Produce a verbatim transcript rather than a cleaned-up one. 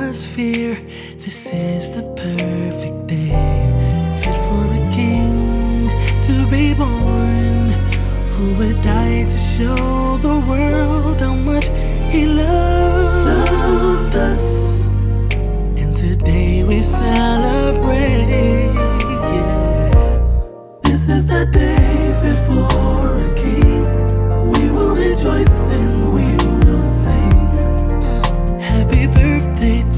atmosphere. This is the perfect day, fit for a king to be born, who would die to show the world how much he loves